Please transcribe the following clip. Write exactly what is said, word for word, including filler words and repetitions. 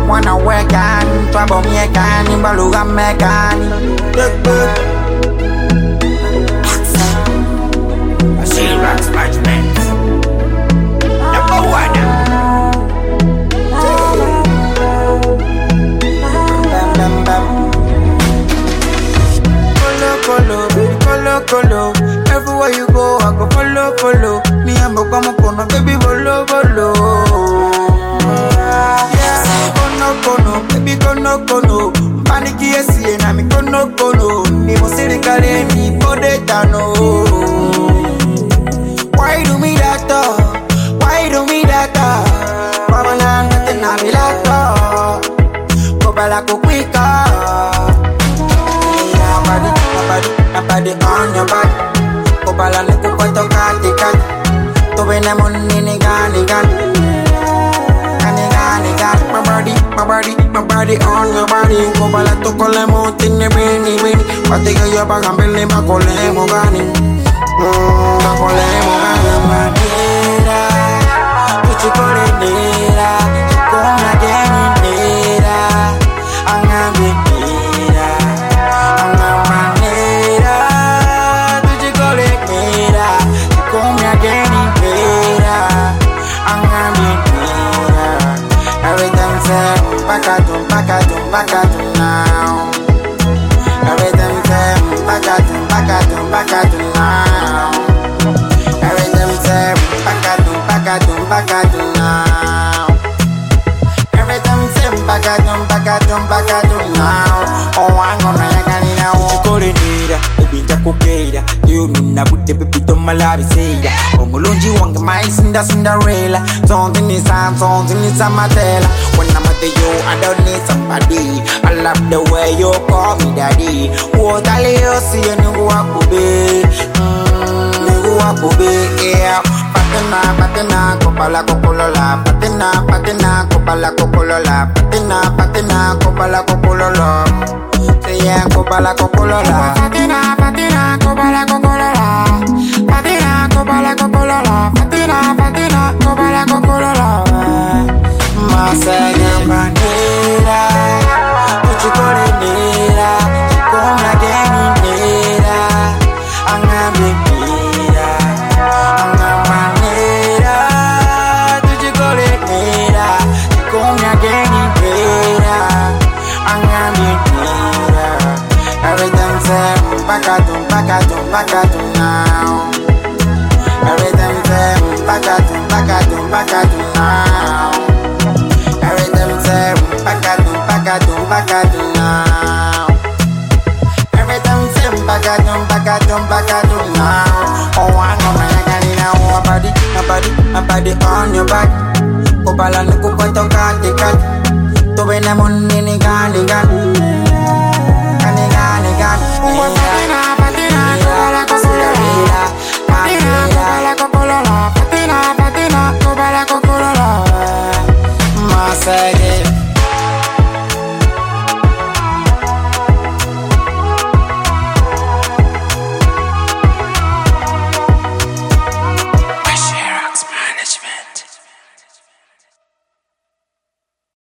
Wanna work on, trouble me can, in Baluga Megan. I see rocks management. Number one. Colo, colo, colo. Everywhere you go, I go follow, follow. Me and Bokama Kono, baby, bolo, bolo. Yeah, kono, kono, baby, kono, kono. Paniki, yes, yeah, me kono, kono. Ni mosiri kare, ni podetano. Why do me that, oh? Why do me that, oh? Baba na ngate na bilato. Kobala kukwika. My body on your back. Kobala nuku kwato kati kati. Tobe na money ni gani gani. Gani gani gani. My body, my body, my body on your body. Kobala toko le monti ni bini bini. Patiga yo bagambele makole mo gani. Mmm, makole mo gani. Manera, kuchikore nera. Kona geni nera. Angambe nera. Bacadum, bacadum, bacadum now. Everything say bacadum, bacadum, bacadum now. Everything say bacadum, bacadum, bacadum now. Everything say bacadum, bacadum, bacadum now. Oh, I'm gonna get now. Chicorinera, baby, Jacoqueira. You mean I put the baby to my love, say ya. Omulunji wanga my Cinda Cinderella. Something is on, something is on my tela. When I'm at you, I don't need somebody. I love the way you call me daddy. What I lay see and who I could be. Who I could be, yeah. Patina, patina, copala, copolola. Patina, patina, copala, copolola. Patina, patina, copala, copolola. Say yeah, copala, copolola. Patina, patina, copala, copolola. Patina, copala, copolola. Patina, patina, copala, copolola. Masaya manera, kuchikore nera, kona geni nera, angambe nera, angamanera, kuchikore nera, kona geni nera, angambe nera. Everything say bacadum, bacadum, bacadum now. Everything say bacadum, bacadum, bacadum now. Bacadum, bacadum now. Everything say bacadum, bacadum, bacadum now. Oh, I'm gonna get it now. My body, my body, my body on your back. Kobala nuku kwato kati kati. Tobe na money ni gani gani. Gani gani gani.